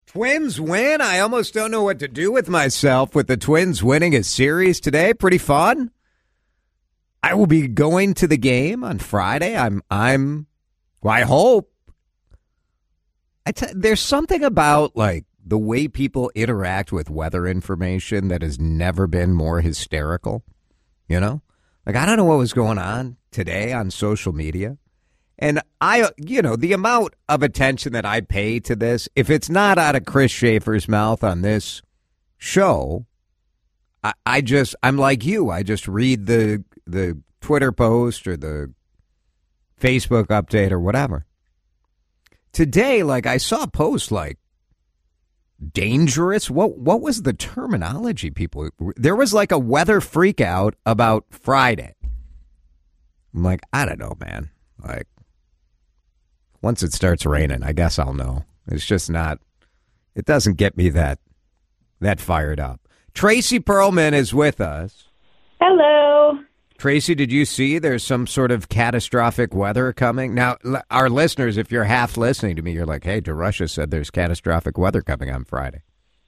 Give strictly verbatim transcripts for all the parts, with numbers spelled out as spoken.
Twins win? I almost don't know what to do with myself with the Twins winning a series today. Pretty fun. I will be going to the game on Friday. I'm, I'm, well, I hope. I t- there's something about, like, the way people interact with weather information that has never been more hysterical, you know? Like, I don't know what was going on today on social media. And I, you know, the amount of attention that I pay to this, if it's not out of Chris Schaefer's mouth on this show, I, I just, I'm like you. I just read the the Twitter post or the Facebook update or whatever. Today, like, I saw a post like dangerous. What what was the terminology, people? There was like a weather freak out about Friday. I'm like, I don't know, man. Like, once it starts raining, I guess I'll know. It's just not, it doesn't get me that that fired up. Tracy Perlman is with us. Hello. Tracy, did you see there's some sort of catastrophic weather coming? Now, l- our listeners, if you're half listening to me, you're like, hey, DeRusha said there's catastrophic weather coming on Friday.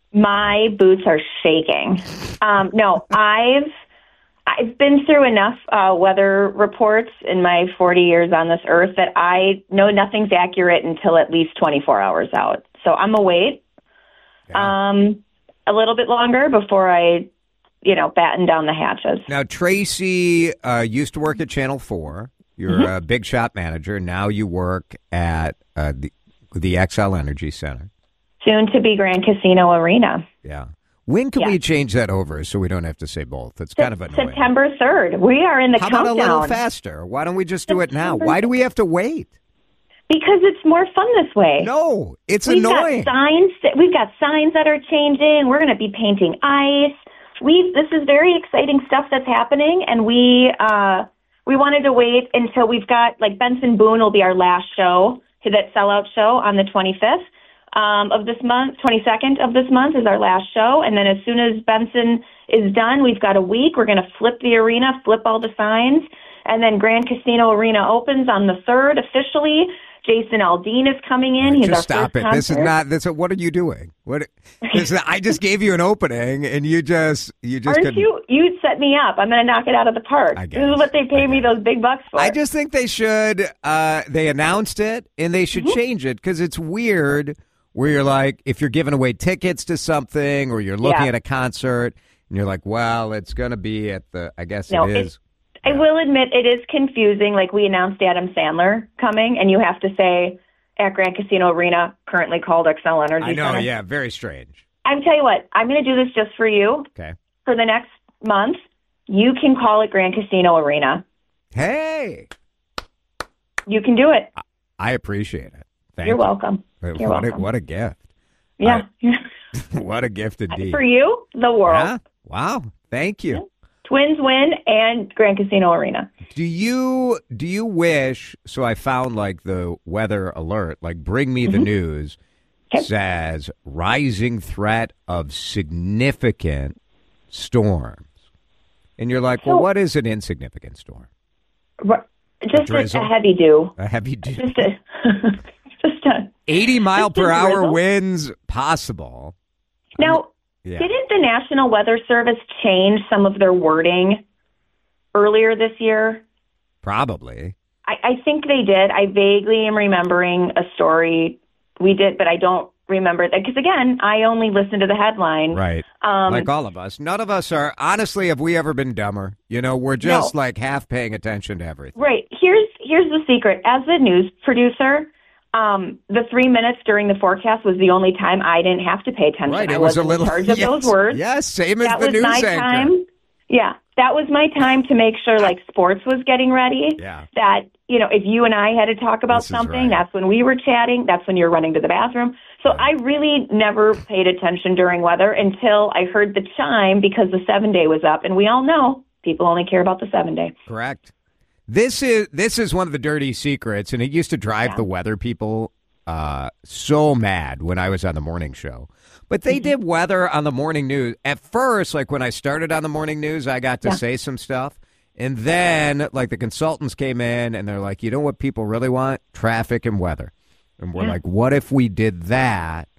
My boots are shaking. Um, no, I've I've been through enough uh, weather reports in my forty years on this earth that I know nothing's accurate until at least twenty-four hours out. So I'm going to wait Yeah. um, a little bit longer before I, you know, batten down the hatches. Now, Tracy uh, used to work at Channel four. You're Mm-hmm. a big shot manager. Now you work at uh, the, the X L Energy Center. Soon to be Grand Casino Arena. Yeah. When can Yeah. we change that over so we don't have to say both? It's kind of annoying. September third. We are in the How countdown. about a little faster? Why don't we just do it now? September Why do we have to wait? Because it's more fun this way. No, it's We've annoying. got signs. That, we've got signs that are changing. We're going to be painting ice. We this is very exciting stuff that's happening, and we uh, we wanted to wait until we've got, like, Benson Boone will be our last show to that sellout show on the twenty-fifth um, of this month. twenty-second of this month is our last show, and then as soon as Benson is done, we've got a week. We're going to flip the arena, flip all the signs, and then Grand Casino Arena opens on the third officially. Jason Aldean is coming in. He's Just our stop first it. This is concert. not. This. What are you doing? What? This, I just gave you an opening, and you just you just Aren't couldn't. you? You set me up. I'm going to knock it out of the park. I This guess. is what they pay I me guess. those big bucks for. I just think they should. Uh, they announced it, and they should Mm-hmm. change it because it's weird. Where you're like, if you're giving away tickets to something, or you're looking Yeah. at a concert, and you're like, well, it's going to be at the. I guess No, it it- is. I will admit it is confusing. Like, we announced Adam Sandler coming, and you have to say at Grand Casino Arena, currently called X L Energy I know. Center. Yeah. Very strange. I'm tell you what. I'm going to do this just for you. Okay. For the next month, you can call it Grand Casino Arena. Hey, You can do it. I appreciate it. Thank You're you. welcome. What You're a, welcome. what a gift. Yeah. What a gift indeed. For you, the world. Yeah? Wow. Thank you. Twins win and Grand Casino Arena. Do you do you wish, so I found like the weather alert, like Bring Me the News Okay. says rising threat of significant storms. And you're like, well, So- what is an insignificant storm? R- Just a, drizzle? a heavy dew. A heavy dew. Just a, just a. eighty mile just a per hour drizzle? winds possible. Now, Yeah. didn't the National Weather Service change some of their wording earlier this year? Probably. I, I think they did. I vaguely am remembering a story we did, but I don't remember that because, again, I only listened to the headline. Right. Um, Like all of us. None of us are, honestly, have we ever been dumber? You know, we're just No. like half paying attention to everything. Right. Here's here's the secret. As the news producer, um, the three minutes during the forecast was the only time I didn't have to pay attention. Right. I It was a wasn't little. in charge of yes, those words. Yes. Same as That the was news my anchor. time. Yeah, that was my time to make sure like sports was getting ready. Yeah. That, you know, if you and I had to talk about This is something, right. that's when we were chatting. That's when you're running to the bathroom. So I really never paid attention during weather until I heard the chime because the seven day was up, and we all know people only care about the seven day. Correct. This is this is one of the dirty secrets, and it used to drive Yeah. the weather people uh, so mad when I was on the morning show. But they did weather on the morning news. At first, like when I started on the morning news, I got to Yeah. say some stuff. And then, like, the consultants came in, and they're like, you know what people really want? Traffic and weather. And we're Yeah. like, what if we did that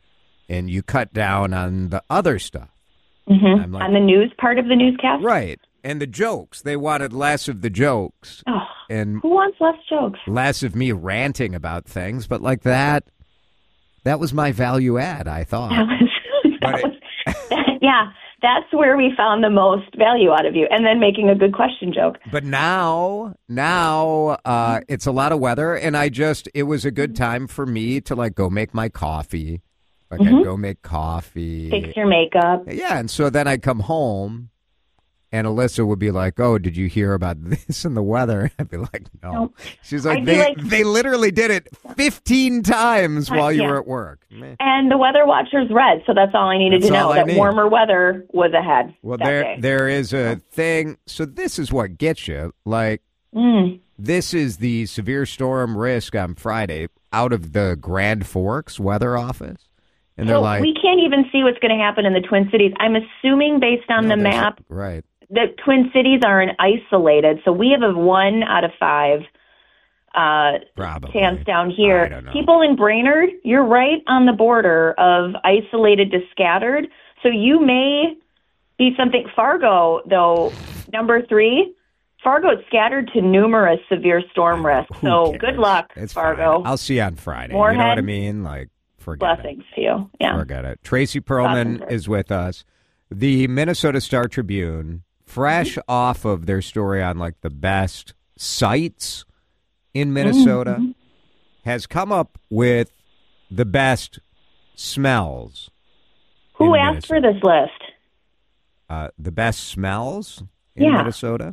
and you cut down on the other stuff. Mm-hmm. I'm like, On the news part of the newscast? right. And the jokes. They wanted less of the jokes Oh, and who wants less jokes? less of me ranting about things. But like that, that was my value add, I thought. That was, that But was that, yeah, that's where we found the most value out of you. And then making a good question joke. But now, now uh, it's a lot of weather, and I just, it was a good time for me to like go make my coffee. Like Mm-hmm. I'd go make coffee. Fix your makeup. Yeah, and so then I'd come home, and Alyssa would be like, "Oh, did you hear about this in the weather?" I'd be like, "No." No. She's like, I'd be "They like- they literally did it fifteen times while you yeah. were at work." Meh. And the weather watchers read, so that's all I needed That's to all know. I That need. warmer weather was ahead. Well, that there day. there is a thing. So this is what gets you. Like Mm. this is the severe storm risk on Friday out of the Grand Forks weather office, and they're So like, we can't even see what's going to happen in the Twin Cities. I'm assuming based on "No, the that's- map, right?" the Twin Cities are an isolated. So we have a one out of five uh, Probably. chance down I here. don't know. People in Brainerd, you're right on the border of isolated to scattered. So you may be something. Fargo, though, number three. Fargo is scattered to numerous severe storm risks. Who So cares? good luck, It's Fargo. fine. I'll see you on Friday. You know what I Moorhead. mean? Like, forget it. Blessings to you. Yeah. Forget it. Tracy Perlman Blessings. is with us. The Minnesota Star Tribune, fresh Mm-hmm. off of their story on like the best sites in Minnesota, Mm-hmm. has come up with the best smells. Who in asked for Minnesota. this list? Uh, the best smells in Yeah. Minnesota?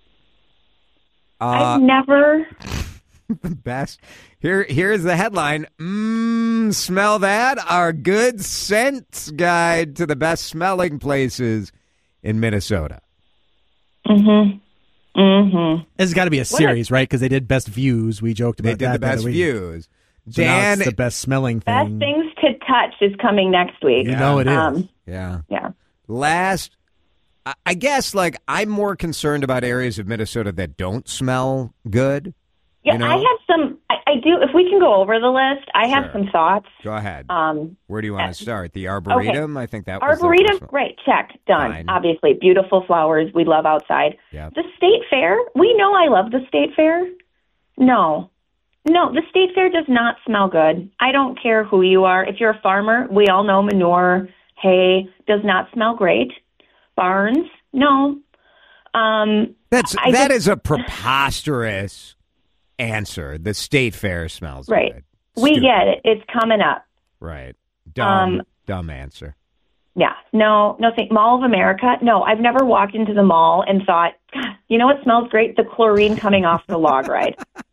I've Uh, never. the best. Here, here's the headline. Mmm, smell that? Our good scents guide to the best smelling places in Minnesota. Mm-hmm. Mm-hmm. It's got to be a series, right? Because they did best views. We joked about They did that the best other week. views. So now Dan, it's the best smelling Best thing. things to touch is coming next week. You know it is. Um, yeah. yeah. Last, I- I guess, like, I'm more concerned about areas of Minnesota that don't smell good. Yeah, You know? I have some. I, I do. If we can go over the list, I have Sure. some thoughts. Go ahead. Um, Where do you want to start? The Arboretum? I think that was the Arboretum, first one. great, check, done. Fine. Obviously, beautiful flowers. We love outside. Yeah. The state fair. We know I love the state fair. No, no, the state fair does not smell good. I don't care who you are. If you're a farmer, we all know manure, hay does not smell great. Barns, no. Um, That's I that just- is a preposterous answer. The state fair smells Right. good. we Stupid. get it. It's coming up. Right. Dumb, Um, dumb answer. Yeah, no, no. Think Mall of America. No, I've never walked into the mall and thought, God, you know what smells great? The chlorine coming off the log ride.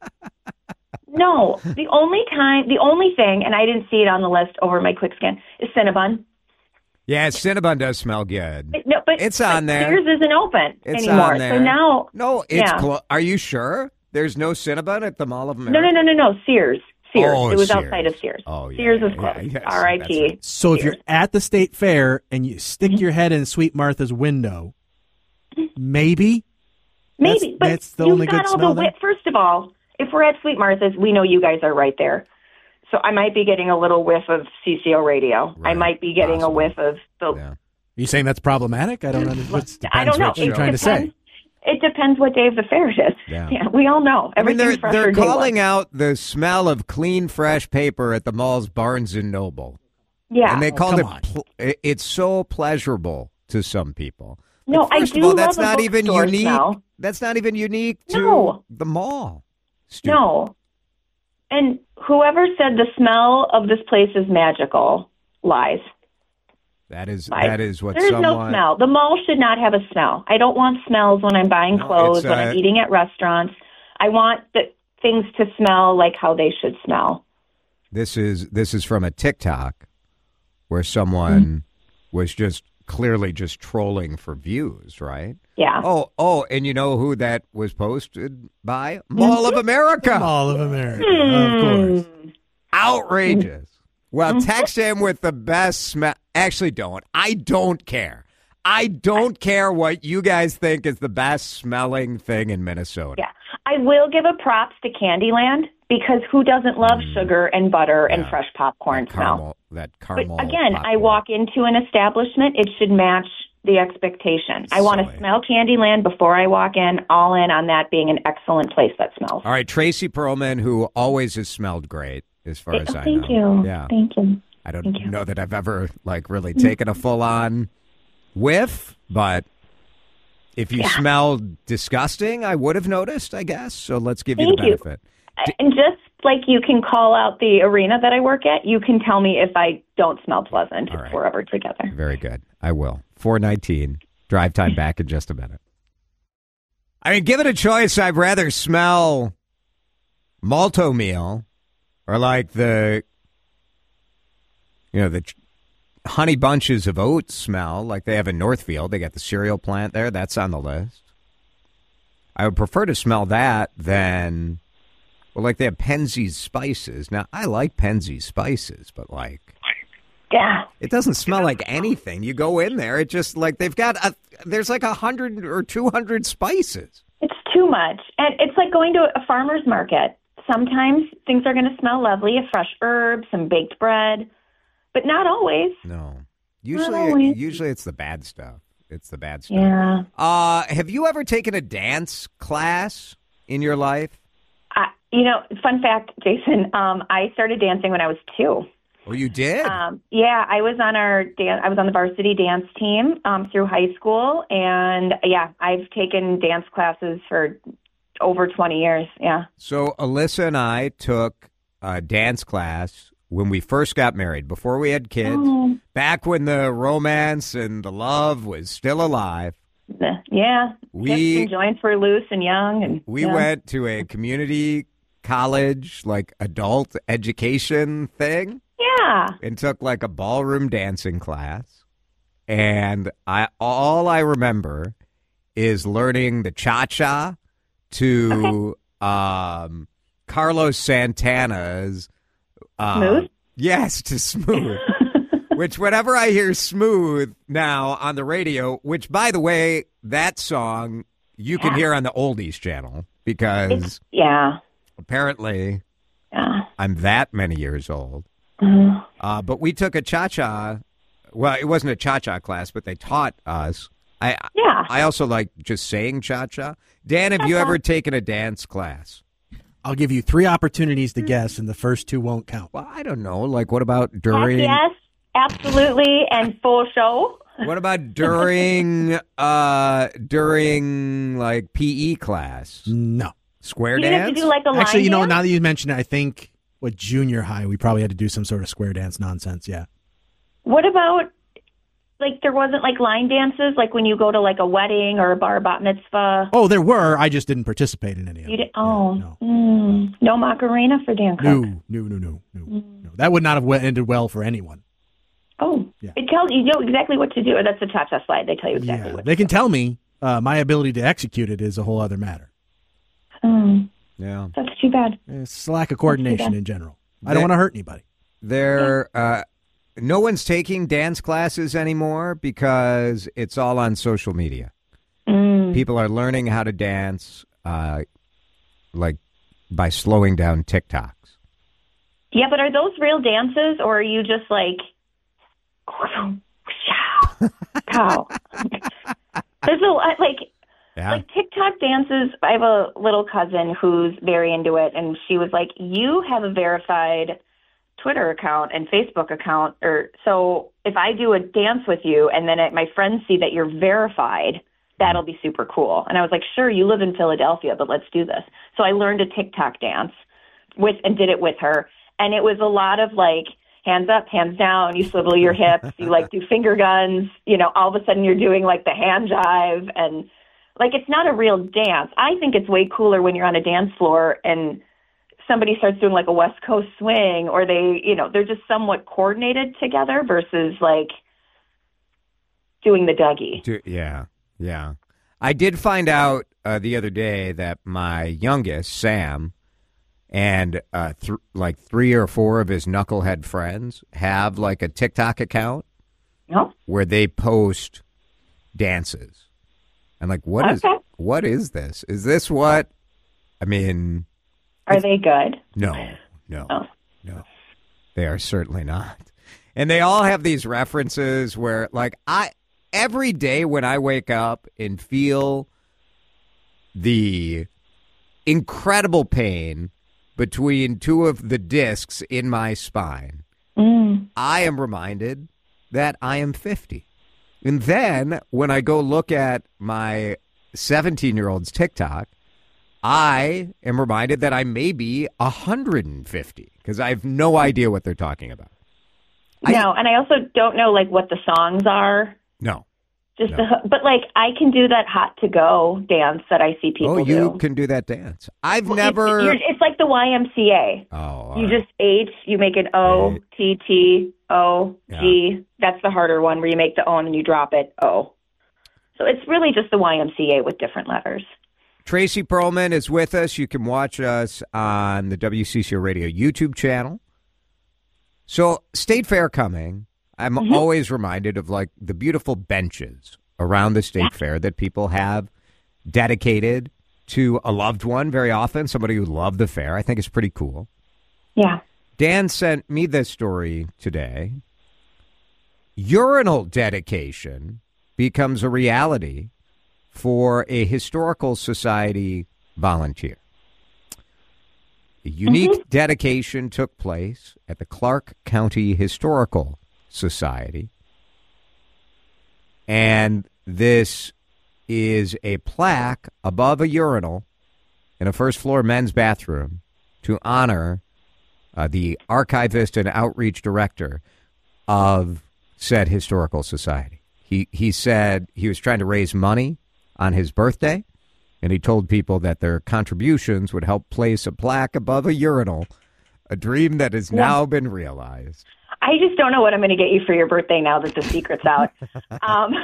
No, the only time, the only thing, and I didn't see it on the list over my quick scan, is Cinnabon. Yeah, Cinnabon does smell good. It- no, but It's on but there. Sears isn't open It's anymore. on there. So now, No, it's Yeah. clo- Are you sure? There's no Cinnabon at the Mall of no, America? no, no, no, no. Sears, Sears. Oh, it was Sears. outside of Sears. Oh, yeah, Sears yeah, is closed. yeah, yes, R I that's P. right. So if you're at the state fair and you stick Mm-hmm. your head in Sweet Martha's window, maybe Maybe, That's- but that's the you've only got good all smell the there? wit. First of all, if we're at Sweet Martha's, we know you guys are right there. So I might be getting a little whiff of C C O radio. I Right, might be getting possible. a whiff of the. Yeah. Are you saying that's problematic? I don't understand. What's, I don't know. what what you're It trying to say. depends- It depends what day of the fair it is. Yeah. we all know. I mean, Everything's they're, fresher they're day one. calling out the smell of clean, fresh paper at the mall's Barnes and Noble. Yeah. And they Oh, called come it, on. pl- it- it's so pleasurable to some people. No, Like, I first do of all, that's love a not even bookstore unique. smell. That's not even unique to No. the mall. Stupid. No. And whoever said the smell of this place is magical lies. That is Lies. that is what There's someone. no smell. The mall should not have a smell. I don't want smells when I'm buying No, clothes, it's, when uh, I'm eating at restaurants. I want the things to smell like how they should smell. This is this is from a TikTok where someone Mm-hmm. was just clearly just trolling for views, right? Yeah. Oh, oh, and you know who that was posted by? Mall of America. Mall of America, Hmm. of course. Outrageous. Well, Mm-hmm. text him with the best smell. Actually, don't. I don't care. I don't care what you guys think is the best smelling thing in Minnesota. Yeah. I will give a props to Candyland because who doesn't love Mm. sugar and butter and Yeah. fresh popcorn That smell? caramel, that But caramel. again, I popcorn. walk into an establishment, it should match the expectation. I want to Silly. smell Candyland before I walk in, all in on that being an excellent place that smells. All right, Tracy Perlman, who always has smelled great, as far as Oh, I thank know. you. Yeah. Thank you. I don't Thank you. know that I've ever like really taken a full on whiff, but if you Yeah. smell disgusting, I would have noticed, I guess. So let's give you Thank the you. benefit. And just like you can call out the arena that I work at, you can tell me if I don't smell pleasant All right. if we're ever together. Very good. I will. four nineteen. Drive time back in just a minute. I mean, given a choice, I'd rather smell malto meal or like the, you know, the ch- honey bunches of oats smell like they have in Northfield. They got the cereal plant there. That's on the list. I would prefer to smell that than, well, like they have Penzeys spices. Now, I like Penzeys spices, but like, Yeah. it doesn't smell like anything. You go in there, it just like they've got a, there's like a hundred or two hundred spices. It's too much. And it's like going to a farmer's market. Sometimes things are going to smell lovely, a fresh herb, some baked bread, but not always. No, usually, always. usually it's the bad stuff. It's the bad stuff. Yeah. Uh, have you ever taken a dance class in your life? I, you know, fun fact, Jason, um, I started dancing when I was two. Oh, you did? Um, yeah, I was on our dan- I was on the varsity dance team um, through high school, and yeah, I've taken dance classes for over twenty years. Yeah. So Alyssa and I took a dance class when we first got married, before we had kids, Oh. back when the romance and the love was still alive. Yeah. We- Hips and joints were loose and young, and We yeah. went to a community college, like adult education thing, Yeah. and took like a ballroom dancing class. And I all I remember is learning the cha-cha to um, Carlos Santana's uh, Smooth? Yes, to Smooth. Which whenever I hear Smooth now on the radio, which by the way, that song you can Yeah. hear on the Oldies channel because It's, yeah. apparently Yeah. I'm that many years old. Mhm. Uh, but we took a cha-cha. Well, it wasn't a cha-cha class, but they taught us. I Yeah. I also like just saying cha-cha. Dan, have you Cha-cha. ever taken a dance class? I'll give you three opportunities to guess, and the first two won't count. Well, I don't know. Like, what about Heck during? yes, absolutely, and full show. What about during? uh, during like P E class, No. square You have to dance. do like a line Actually, you know, dance? now that you mention it, I think what junior high we probably had to do some sort of square dance nonsense. Yeah. What about, like, there wasn't, like, line dances, like when you go to, like, a wedding or a bar bat mitzvah? Oh, there were. I just didn't participate in any of You them. did, oh, Yeah, no. mm, no Macarena for Dan Cook. No, no, no, no, no, no. That would not have we- ended well for anyone. Oh, Yeah. it tells you know exactly what to do. That's a cha-cha slide. They tell you exactly Yeah, what they to can tell me. Uh, my ability to execute it is a whole other matter. do. Mm, Yeah, that's too bad. It's lack of coordination bad. in general. I They- don't want to hurt anybody. there. Uh, no one's taking dance classes anymore because it's all on social media. Mm. People are learning how to dance, uh, like by slowing down TikToks. Yeah, but are those real dances, or are you just like, cow? There's a lot, like, Yeah. like TikTok dances. I have a little cousin who's very into it, and she was like, "You have a verified Twitter account and Facebook account, or so if I do a dance with you, and then it, my friends see that you're verified, that'll be super cool." And I was like, "Sure, you live in Philadelphia, but let's do this." So I learned a TikTok dance with and did it with her, and it was a lot of like hands up, hands down. You swivel your hips, you like do finger guns. You know, all of a sudden you're doing like the hand jive and. Like, it's not a real dance. I think it's way cooler when you're on a dance floor and somebody starts doing, like, a West Coast swing, or they, you know, they're just somewhat coordinated together versus, like, doing the Dougie. Do- Yeah, yeah. I did find out uh, the other day that my youngest, Sam, and uh, th- like three or four of his knucklehead friends have, like, a TikTok account No? where they post dances. And like, what is Okay. what is this? Is this what? I mean, Are they good? No, no, Oh. no. They are certainly not. And they all have these references where, like, I every day when I wake up and feel the incredible pain between two of the discs in my spine, Mm. I am reminded that I am fifty. And then when I go look at my seventeen-year-old's TikTok, I am reminded that I may be one hundred fifty because I have no idea what they're talking about. No, and I also don't know like what the songs are. No. Just No. the, but like I can do that hot to go dance that I see people Oh, you do. can do that dance. I've Well, never. It's, you're- it's like the Y M C A. oh, all You right. just H, you make an O, T, T, O, G. That's the harder one where you make the O and then you drop it, O. So it's really just the Y M C A with different letters. Tracy Perlman is with us. You can watch us on the W C C O Radio YouTube channel. So, State Fair coming. I'm Mm-hmm. always reminded of like the beautiful benches around the State Fair that people have dedicated to a loved one very often, somebody who loved the fair. I think it's pretty cool. Yeah. Dan sent me this story today. Urinal dedication becomes a reality for a historical society volunteer. A unique Mm-hmm. dedication took place at the Clark County Historical Society. And this is a plaque above a urinal in a first floor men's bathroom to honor uh, the archivist and outreach director of said historical society. He he said he was trying to raise money on his birthday, and he told people that their contributions would help place a plaque above a urinal, a dream that has Yeah. now been realized. I just don't know what I'm going to get you for your birthday now that the secret's out. um,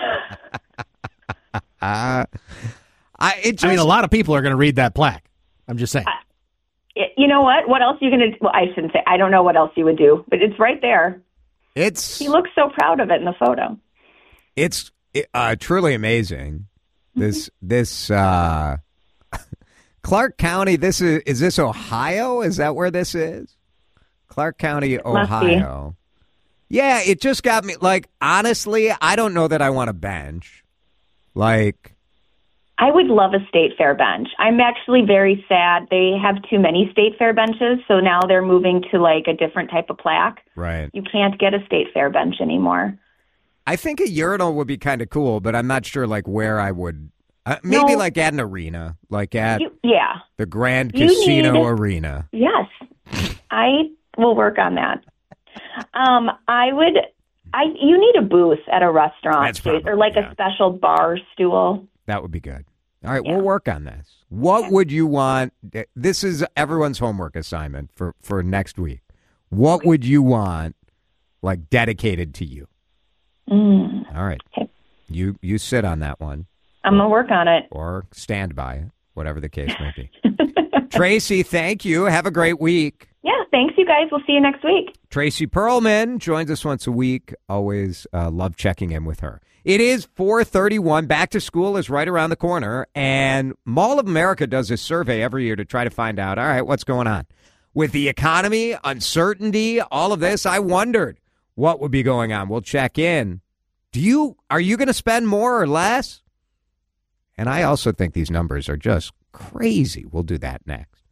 Uh, I it just, I mean, a lot of people are going to read that plaque. I'm just saying. y- you know what? What else are you going to Well, I shouldn't say. I don't know what else you would do, but it's right there. it's He looks so proud of it in the photo. it's uh, truly amazing. This this uh, Clark County. This is is this Ohio? Is that where this is? Clark County, must be. Ohio. Yeah, it just got me. Like honestly, I don't know that I want a bench. Like I would love a state fair bench. I'm actually very sad. They have too many state fair benches, so now they're moving to like a different type of plaque. right. You can't get a state fair bench anymore. I think a urinal would be kind of cool, but I'm not sure like where I would. Uh, maybe No. like at an arena, like at You, yeah. the Grand You Casino need- Arena. Yes. I will work on that. Um, I would. I you need a booth at a restaurant, That's Chase, or probably- like yeah. a special bar stool. That would be good. All right, Yeah. we'll work on this. What would you want? This is everyone's homework assignment for, for next week. What would you want, like, dedicated to you? Mm. All right. Okay. You you sit on that one I'm gonna work on it. or stand by it, whatever the case may be. Tracy, thank you. Have a great week. Yeah. Thanks, you guys. We'll see you next week. Tracy Perlman joins us once a week. Always uh, love checking in with her. It is four thirty-one. Back to school is right around the corner, and Mall of America does a survey every year to try to find out, all right, what's going on? With the economy, uncertainty, all of this, I wondered what would be going on. We'll check in. Do you are you going to spend more or less? And I also think these numbers are just crazy. We'll do that next.